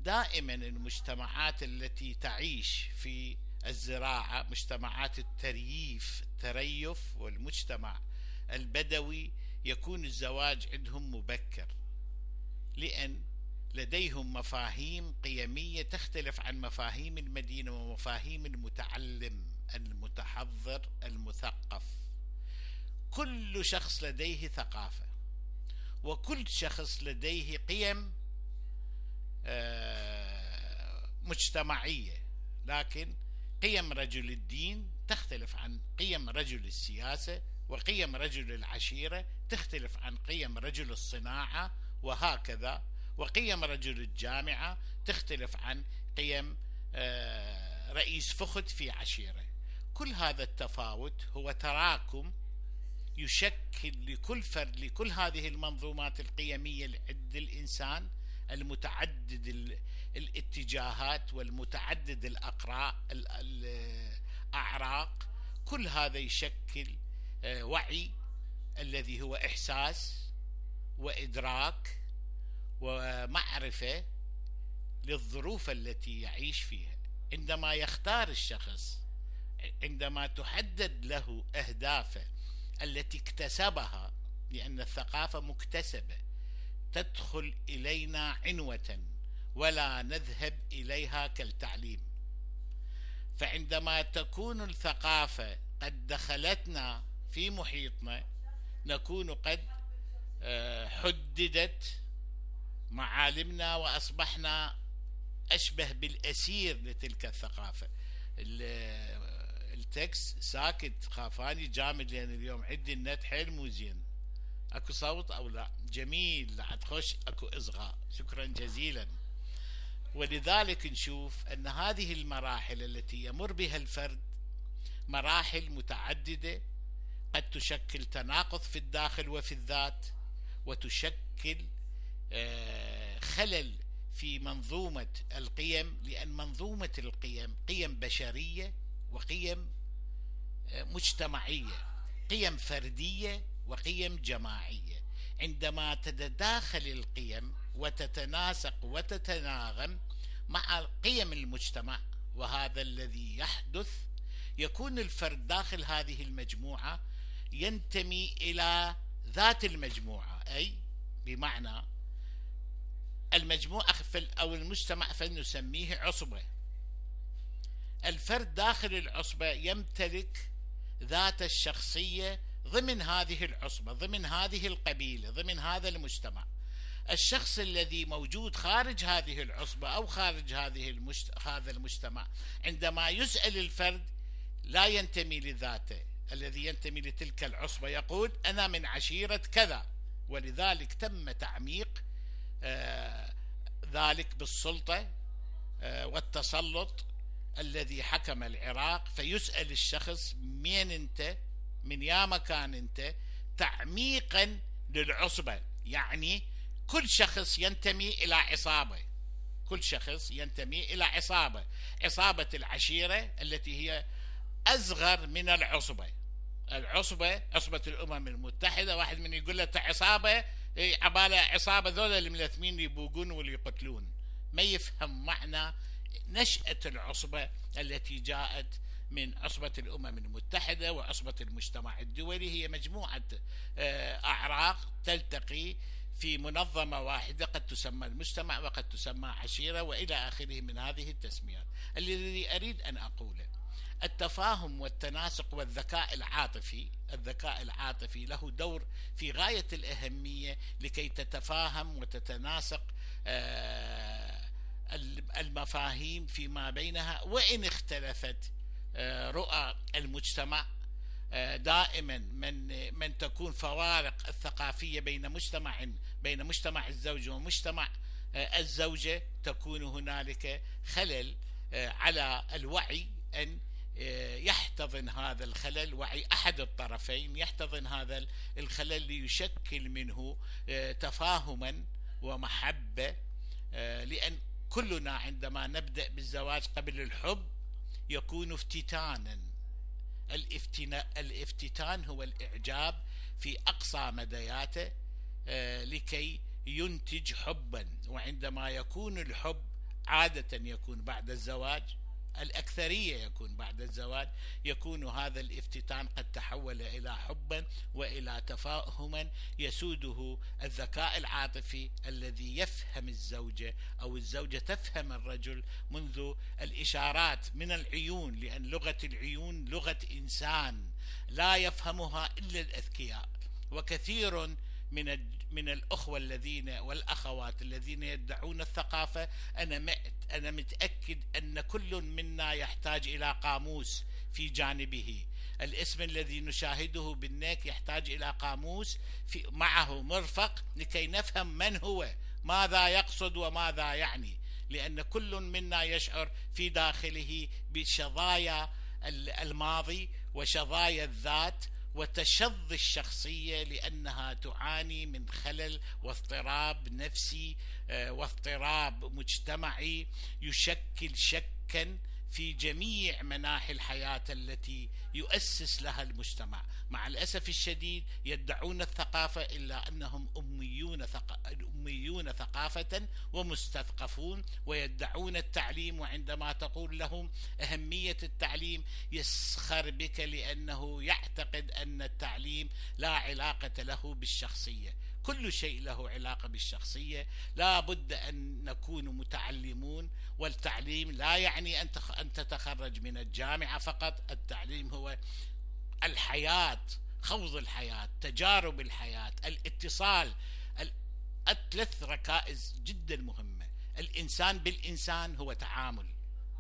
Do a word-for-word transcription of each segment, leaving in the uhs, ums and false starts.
دائما المجتمعات التي تعيش في الزراعة، مجتمعات الترييف التريف والمجتمع البدوي، يكون الزواج عندهم مبكر، لأن لديهم مفاهيم قيمية تختلف عن مفاهيم المدينة ومفاهيم المتعلم المتحضر المثقف. كل شخص لديه ثقافة، وكل شخص لديه قيم مجتمعية، لكن قيم رجل الدين تختلف عن قيم رجل السياسة، وقيم رجل العشيرة تختلف عن قيم رجل الصناعة، وهكذا، وقيم رجل الجامعة تختلف عن قيم رئيس فخذ في عشيرة. كل هذا التفاوت هو تراكم يشكل لكل فرد، لكل هذه المنظومات القيمية عند الإنسان المتعدد الاتجاهات والمتعدد الأقراء الأعراق، كل هذا يشكل وعي الذي هو إحساس وإدراك ومعرفة للظروف التي يعيش فيها. عندما يختار الشخص، عندما تحدد له أهدافه التي اكتسبها، لأن الثقافة مكتسبة تدخل إلينا عنوة ولا نذهب إليها كالتعليم، فعندما تكون الثقافة قد دخلتنا في محيطنا نكون قد حددت معالمنا وأصبحنا أشبه بالأسير لتلك الثقافة. التكست ساكت، خافاني جامد لأن اليوم عندي النت حيل مو زين. اكو صوت او لا؟ جميل، لا تخش اكو اصغاء، شكرا جزيلا. ولذلك نشوف ان هذه المراحل التي يمر بها الفرد مراحل متعددة، قد تشكل تناقض في الداخل وفي الذات، وتشكل خلل في منظومة القيم، لأن منظومة القيم قيم بشرية وقيم مجتمعية، قيم فردية وقيم جماعية. عندما تتداخل القيم وتتناسق وتتناغم مع قيم المجتمع، وهذا الذي يحدث، يكون الفرد داخل هذه المجموعة ينتمي إلى ذات المجموعة، أي بمعنى المجموعة أو المجتمع فلنسميه عصبة. الفرد داخل العصبة يمتلك ذات الشخصية ضمن هذه العصبة، ضمن هذه القبيلة، ضمن هذا المجتمع. الشخص الذي موجود خارج هذه العصبة أو خارج هذه المجت... هذا المجتمع، عندما يسأل الفرد لا ينتمي لذاته، الذي ينتمي لتلك العصبة يقول أنا من عشيرة كذا، ولذلك تم تعميق آه ذلك بالسلطة آه والتسلط الذي حكم العراق. فيسأل الشخص مين أنت، من يا مكان أنت، تعميقا للعصبة. يعني كل شخص ينتمي إلى عصابة، كل شخص ينتمي إلى عصابة، عصابة العشيرة التي هي أصغر من العصبة. العصبة عصبة الأمم المتحدة، واحد من يقول له عصابة، عبالة عصابة ذولا الملثمين اللي يبوقون واللي يقتلون، ما يفهم معنى نشأة العصبة التي جاءت من عصبة الأمم المتحدة وعصبة المجتمع الدولي. هي مجموعة أعراق تلتقي في منظمة واحدة، قد تسمى المجتمع وقد تسمى عشيرة وإلى آخره من هذه التسميات. الذي أريد أن أقوله التفاهم والتناسق والذكاء العاطفي. الذكاء العاطفي له دور في غاية الأهمية لكي تتفاهم وتتناسق المفاهيم فيما بينها، وإن اختلفت رؤى المجتمع. دائما من من تكون فوارق الثقافية بين مجتمع بين مجتمع الزوج ومجتمع الزوجة، تكون هنالك خلل على الوعي أن يحتضن هذا الخلل، وعي أحد الطرفين يحتضن هذا الخلل ليشكل منه تفاهما ومحبة. لأن كلنا عندما نبدأ بالزواج قبل الحب يكون افتتانا. الافتتان هو الإعجاب في أقصى مدياته لكي ينتج حبا، وعندما يكون الحب عادة يكون بعد الزواج، الأكثرية يكون بعد الزواج، يكون هذا الافتتان قد تحول إلى حبا وإلى تفاهما يسوده الذكاء العاطفي الذي يفهم الزوجة أو الزوجة تفهم الرجل منذ الإشارات من العيون، لأن لغة العيون لغة إنسان لا يفهمها إلا الأذكياء. وكثير من من الأخوة الذين والأخوات الذين يدعون الثقافة، أنا أنا متأكد أن كل منا يحتاج إلى قاموس في جانبه. الاسم الذي نشاهده بالنيك يحتاج إلى قاموس في معه مرفق لكي نفهم من هو، ماذا يقصد وماذا يعني، لأن كل منا يشعر في داخله بشظايا الماضي وشظايا الذات وتشظي الشخصية، لأنها تعاني من خلل واضطراب نفسي واضطراب مجتمعي يشكل شكا في جميع مناحي الحياة التي يؤسس لها المجتمع. مع الأسف الشديد يدعون الثقافة إلا أنهم أميون, ثق... أميون ثقافة ومستثقفون، ويدعون التعليم، وعندما تقول لهم أهمية التعليم يسخر بك، لأنه يعتقد أن التعليم لا علاقة له بالشخصية. كل شيء له علاقة بالشخصية، لا بد أن نكون متعلمون، والتعليم لا يعني أن تتخرج من الجامعة فقط. التعليم هو الحياة، خوض الحياة، تجارب الحياة، الاتصال، الثلاث ركائز جدا مهمة. الإنسان بالإنسان هو تعامل،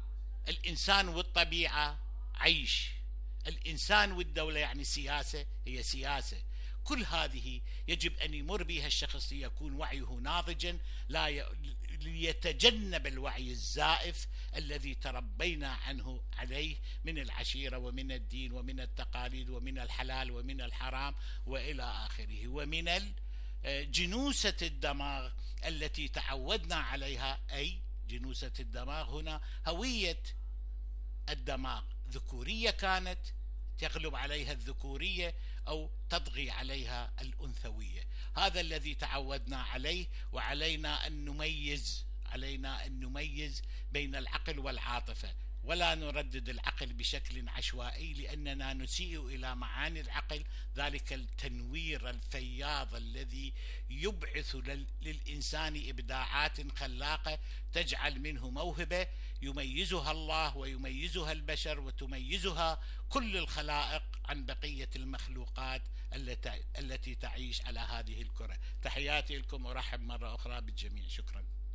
الإنسان والطبيعة عيش، الإنسان والدولة يعني سياسة هي سياسة. كل هذه يجب أن يمر بها الشخص ليكون وعيه ناضجا، لا ي... ليتجنب الوعي الزائف الذي تربينا عنه عليه من العشيرة ومن الدين ومن التقاليد ومن الحلال ومن الحرام وإلى آخره، ومن جنوسة الدماغ التي تعودنا عليها. أي جنوسة الدماغ هنا هوية الدماغ ذكورية كانت تغلب عليها الذكورية أو تطغي عليها الأنثوية. هذا الذي تعودنا عليه، وعلينا أن نميز علينا أن نميز بين العقل والعاطفة، ولا نردد العقل بشكل عشوائي، لأننا نسيء إلى معاني العقل، ذلك التنوير الفياض الذي يبعث للإنسان إبداعات خلاقة تجعل منه موهبة يميزها الله ويميزها البشر وتميزها كل الخلائق عن بقية المخلوقات التي تعيش على هذه الكرة. تحياتي لكم، ورحب مرة أخرى بالجميع. شكرا.